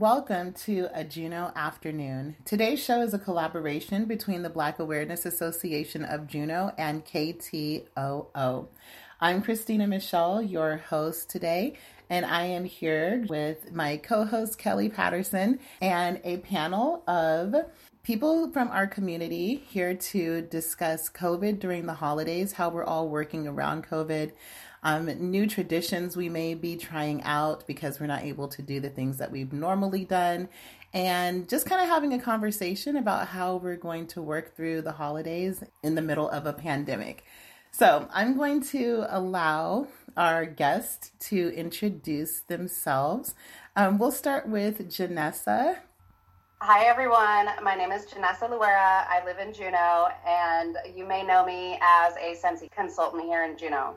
Welcome to a Juneau Afternoon. Today's show is a collaboration between the Black Awareness Association of Juneau and KTOO. I'm Christina Michelle, your host today, and I am here with my co-host Kelly Patterson and a panel of people from our community here to discuss COVID during the holidays, how we're all working around COVID, new traditions we may be trying out because we're not able to do the things that we've normally done, and just kind of having a conversation about how we're going to work through the holidays in the middle of a pandemic. So I'm going to allow our guests to introduce themselves. We'll start with Janessa. Hi, everyone. My name is Janessa Luera. I live in Juneau, and you may know me as a Sensi consultant here in Juneau.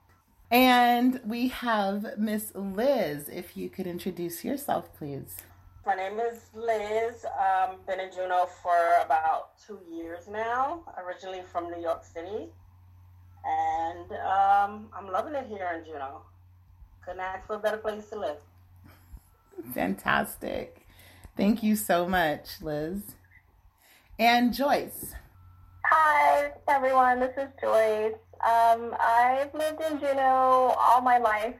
And we have Miss Liz. If you could introduce yourself, please. My name is Liz. Been in Juneau for about 2 years now, originally from New York City. And I'm loving it here in Juneau. Couldn't ask for a better place to live. Fantastic. Thank you so much, Liz. And Joyce. Hi, everyone. This is Joyce. I've lived in Juneau all my life.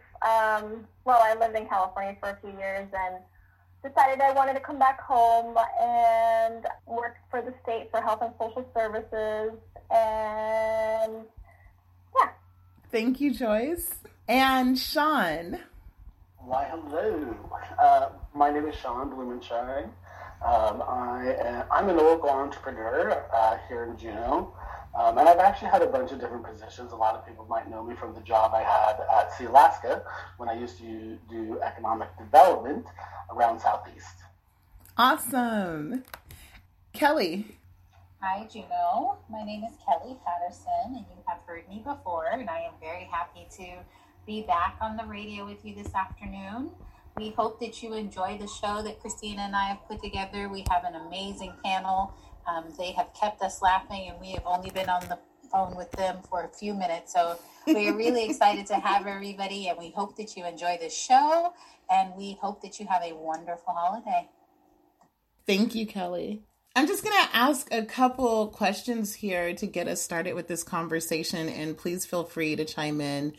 I lived in California for a few years and decided I wanted to come back home and work for the state for health and social services. And yeah. Thank you, Joyce. And Sean. Why, hello. My name is Sean Blumenshine. I'm a local entrepreneur here in Juneau. And I've actually had a bunch of different positions. A lot of people might know me from the job I had at Sealaska when I used to do economic development around Southeast. Awesome. Kelly. Hi, Juneau. My name is Kelly Patterson, and you have heard me before, and I am very happy to be back on the radio with you this afternoon. We hope that you enjoy the show that Christina and I have put together. We have an amazing panel. They have kept us laughing, and we have only been on the phone with them for a few minutes. So we are really excited to have everybody, and we hope that you enjoy the show, and we hope that you have a wonderful holiday. Thank you, Kelly. I'm just going to ask a couple questions here to get us started with this conversation, and please feel free to chime in,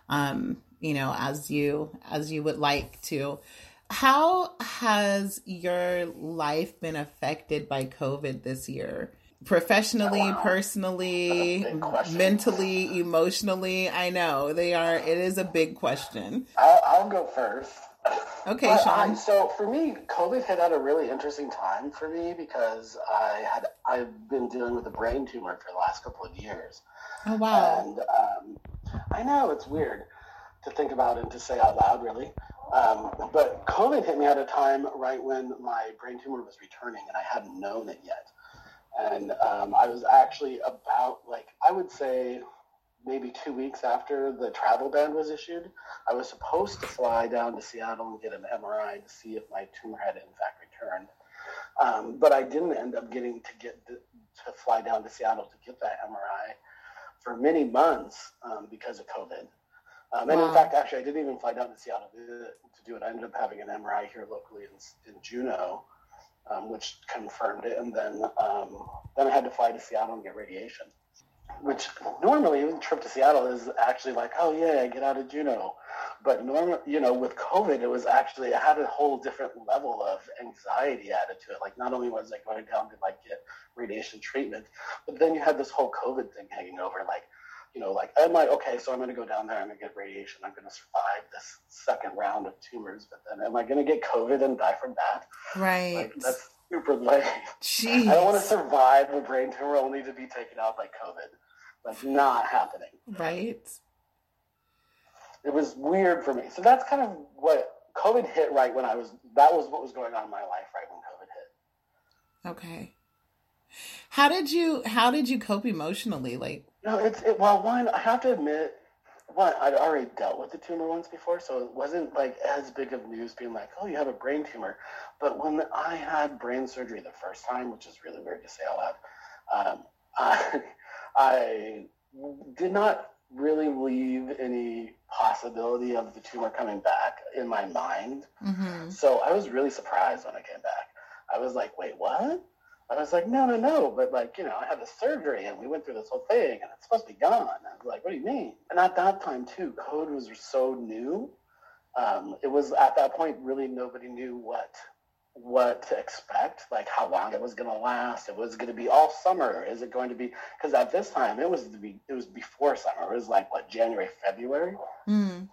as you would like to. How has your life been affected by COVID this year? Professionally, personally, mentally, emotionally? I know it is a big question. I'll go first. Okay, Sean. So for me, COVID hit at a really interesting time for me because I've been dealing with a brain tumor for the last couple of years. Oh, wow. And I know it's weird to think about and to say out loud, really. But COVID hit me at a time right when my brain tumor was returning, and I hadn't known it yet. And I was actually about, I would say maybe 2 weeks after the travel ban was issued, I was supposed to fly down to Seattle and get an MRI to see if my tumor had in fact returned. But I didn't end up getting to fly down to Seattle to get that MRI for many months because of COVID. And in fact, actually, I didn't even fly down to Seattle to do it. I ended up having an MRI here locally in Juneau, which confirmed it. And then I had to fly to Seattle and get radiation, which normally a trip to Seattle is actually like, oh, yeah, get out of Juneau. But normally, with COVID, it was actually, I had a whole different level of anxiety added to it. Like, not only was I going down to get radiation treatment, but then you had this whole COVID thing hanging over, I'm like, okay, so I'm going to go down there, I'm going to get radiation, I'm going to survive this second round of tumors, but then am I going to get COVID and die from that? Right. That's super lame. Jeez. I don't want to survive a brain tumor only to be taken out by COVID. Not happening. Right. It was weird for me. So that's kind of what COVID hit right when that was what was going on in my life right when COVID hit. Okay. How did you cope emotionally? One, I have to admit, I'd already dealt with the tumor once before, so it wasn't as big of news being like, oh, you have a brain tumor. But when I had brain surgery the first time, which is really weird to say out loud, I did not really leave any possibility of the tumor coming back in my mind. Mm-hmm. So I was really surprised when I came back. I was like, wait, what? I was like, no. But like, I had the surgery and we went through this whole thing and it's supposed to be gone. I was like, what do you mean? And at that time too, COVID was so new. It was at that point, really nobody knew what to expect, like how long it was going to last. It was going to be all summer. Is it going to be, because at this time it was before summer. It was like January, February. Mm.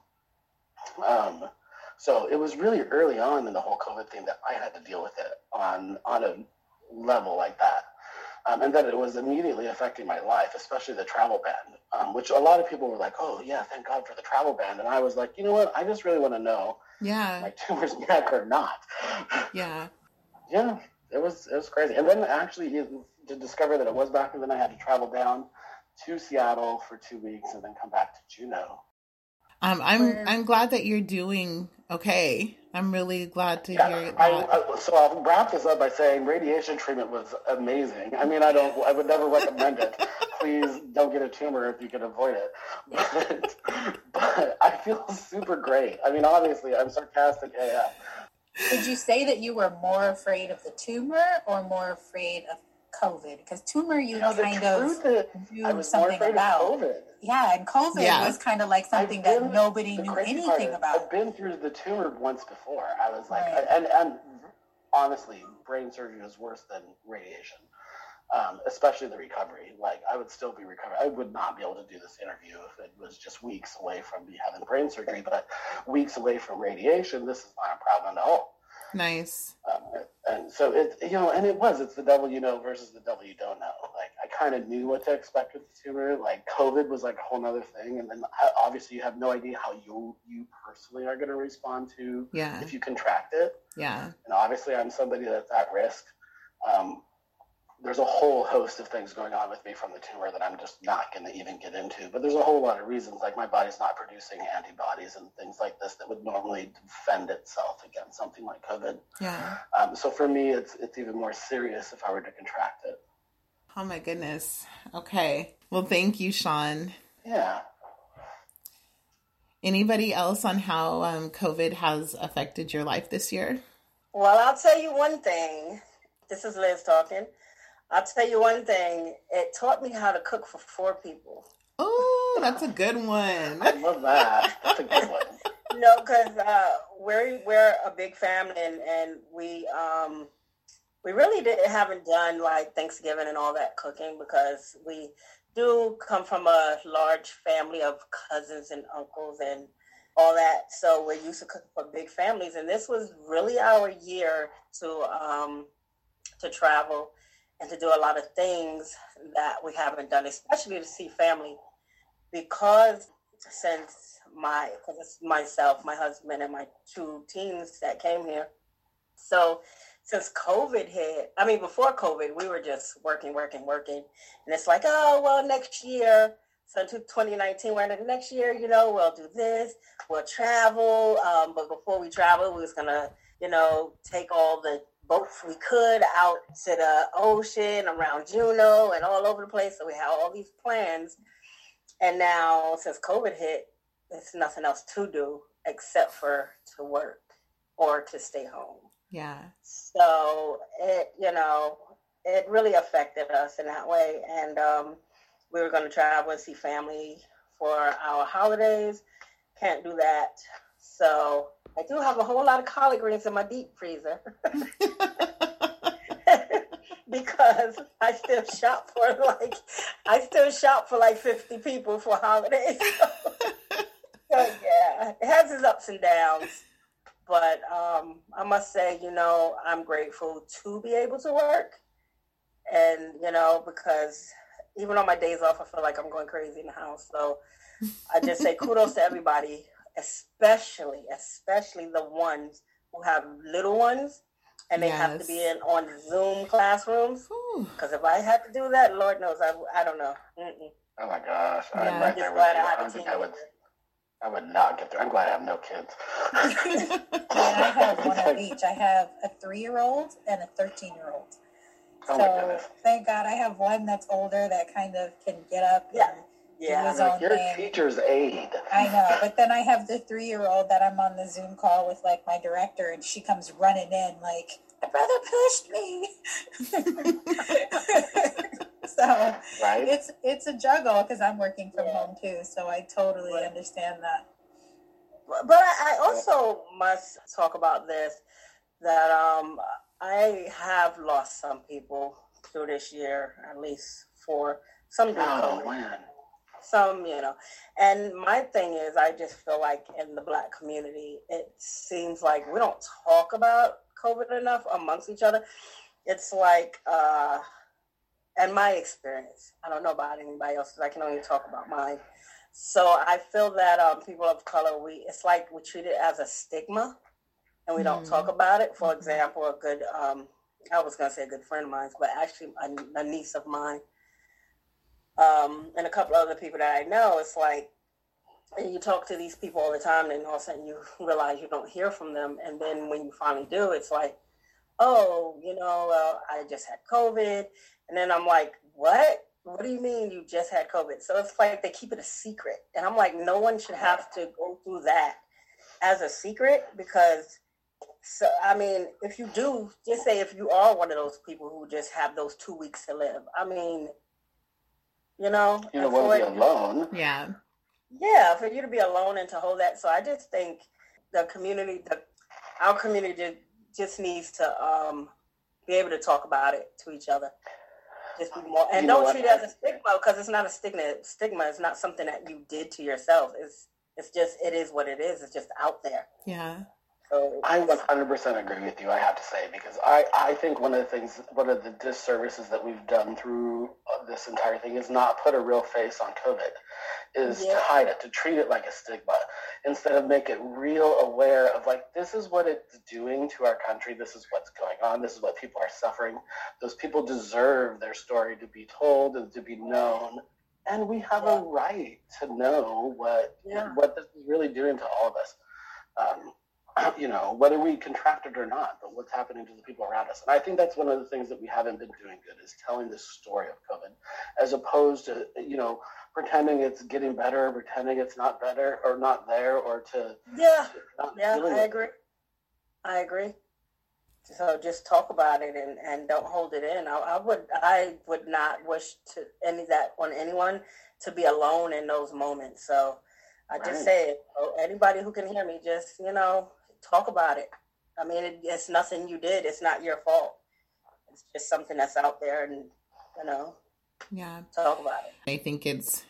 So it was really early on in the whole COVID thing that I had to deal with it on a level like that. And then it was immediately affecting my life, especially the travel ban, which a lot of people were like, oh yeah, thank God for the travel ban. And I was like, you know what? I just really want to know my tumor's back or not. Yeah. Yeah, it was crazy. And then actually to discover that it was back, and then I had to travel down to Seattle for 2 weeks and then come back to Juneau. I'm glad that you're doing okay. I'm really glad to hear that. So I'll wrap this up by saying radiation treatment was amazing. I mean, I would never recommend it. Please don't get a tumor if you can avoid it. But I feel super great. I mean, obviously, I'm sarcastic AF. Did you say that you were more afraid of the tumor or more afraid of COVID? Because tumor, you kind of knew something about. COVID. Yeah, and COVID was kind of like something that nobody knew anything about. I've been through the tumor once before. I was like, and honestly, brain surgery is worse than radiation, especially the recovery. Like, I would still be recovering. I would not be able to do this interview if it was just weeks away from me having brain surgery, but weeks away from radiation, this is not a problem at all. Nice. And so it's the devil you know versus the devil you don't know. Like, I kind of knew what to expect with the tumor. Like, COVID was like a whole nother thing. And then obviously you have no idea how you personally are going to respond to if you contract it. Yeah. And obviously I'm somebody that's at risk. There's a whole host of things going on with me from the tumor that I'm just not going to even get into. But there's a whole lot of reasons, like my body's not producing antibodies and things like this that would normally defend itself against something like COVID. Yeah. So for me, it's even more serious if I were to contract it. Oh my goodness. Okay. Well, thank you, Sean. Yeah. Anybody else on how COVID has affected your life this year? Well, I'll tell you one thing. This is Liz talking. I'll tell you one thing. It taught me how to cook for 4 people. Oh, that's a good one. I love that. That's a good one. No, because we're a big family, and we really haven't done like Thanksgiving and all that cooking, because we do come from a large family of cousins and uncles and all that. So we're used to cooking for big families, and this was really our year to travel and to do a lot of things that we haven't done, especially to see family, because since it's myself, my husband, and my 2 teens that came here. So since COVID hit, before COVID, we were just working. And it's like, oh, well, next year, so to 2019, we're in next year, we'll do this, we'll travel. But before we travel, we was going to, take all the boats we could out to the ocean around Juneau and all over the place. So we had all these plans. And now, since COVID hit, there's nothing else to do except for to work or to stay home. Yeah. So it really affected us in that way. And we were going to travel and see family for our holidays. Can't do that. So I do have a whole lot of collard greens in my deep freezer. Because I still shop for like 50 people for holidays. So yeah, it has its ups and downs. But I must say, I'm grateful to be able to work. And, because even on my days off, I feel like I'm going crazy in the house. So I just say kudos to everybody, especially the ones who have little ones and they have to be on Zoom classrooms. Because if I had to do that, Lord knows, I don't know. Mm-mm. Oh my gosh. I'm right there with you. I would not get there. I'm glad I have no kids. I have one of each. I have a 3-year-old and a 13-year-old. Oh my goodness. Thank God I have one that's older that kind of can get up Yeah, his own You're thing. a teacher's aide. I know, but then I have the 3-year-old that I'm on the Zoom call with, like, my director, and she comes running in like, my brother pushed me. So Right? it's a juggle because I'm working from home too, so I totally understand that. But I also must talk about this, that I have lost some people through this year, at least for some Oh, man. some, and my thing is, I just feel like in the Black community, it seems like we don't talk about COVID enough amongst each other. It's like, and my experience, I don't know about anybody else's, I can only talk about mine. So I feel that people of color, it's like we treat it as a stigma, and we don't talk about it. For example, a good, I was going to say a good friend of mine, but actually a niece of mine, and a couple other people that I know, it's like you talk to these people all the time, and all of a sudden you realize you don't hear from them. And then when you finally do, it's like, oh, I just had COVID. And then I'm like, what? What do you mean you just had COVID? So it's like they keep it a secret. And I'm like, no one should have to go through that as a secret, because, so, I mean, if you do, just say if you are one of those people who just have those 2 weeks to live, I mean, You don't want to be alone. Yeah. Yeah, for you to be alone and to hold that. So I just think our community just needs to be able to talk about it to each other. Just be more, and don't treat it as a stigma, because it's not a stigma. Stigma is not something that you did to yourself. It's just, it is what it is. It's just out there. Yeah. So I 100% agree with you, I have to say, because I think one of the disservices that we've done through this entire thing is not put a real face on COVID, is to hide it, to treat it like a stigma, instead of make it real aware of, like, this is what it's doing to our country, this is what's going on, this is what people are suffering. Those people deserve their story to be told and to be known, and we have a right to know what this is really doing to all of us. Whether we contract it or not, but what's happening to the people around us. And I think that's one of the things that we haven't been doing good, is telling this story of COVID, as opposed to, pretending it's getting better, pretending it's not better or not there, or to... I agree. So just talk about it and don't hold it in. I would not wish to that on anyone to be alone in those moments. So I just say it. So anybody who can hear me, just, talk about it. I mean, it's nothing you did. It's not your fault. It's just something that's out there, and, talk about it. I think it's,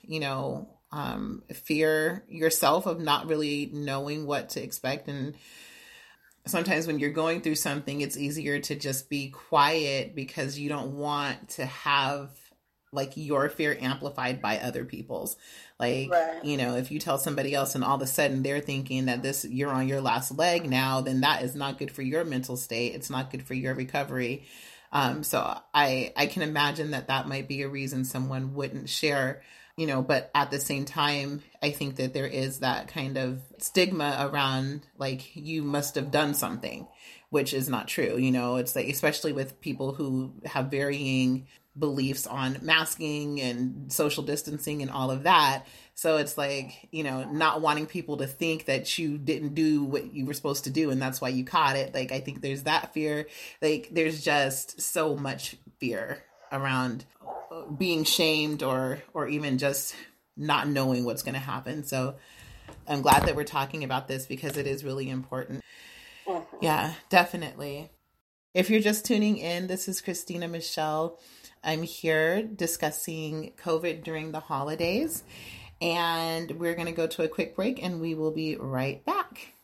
fear yourself of not really knowing what to expect. And sometimes when you're going through something, it's easier to just be quiet because you don't want to have, like, your fear amplified by other people's. Like, if you tell somebody else and all of a sudden they're thinking that you're on your last leg now, then that is not good for your mental state. It's not good for your recovery. So I can imagine that might be a reason someone wouldn't share, but at the same time, I think that there is that kind of stigma around, like, you must have done something, which is not true. It's like, especially with people who have varying beliefs on masking and social distancing and all of that. So it's like, not wanting people to think that you didn't do what you were supposed to do and that's why you caught it. Like, I think there's that fear. Like, there's just so much fear around being shamed or even just not knowing what's going to happen. So I'm glad that we're talking about this because it is really important. Yeah, definitely. If you're just tuning in, this is Christina Michelle. I'm here discussing COVID during the holidays, and we're going to go to a quick break and we will be right back.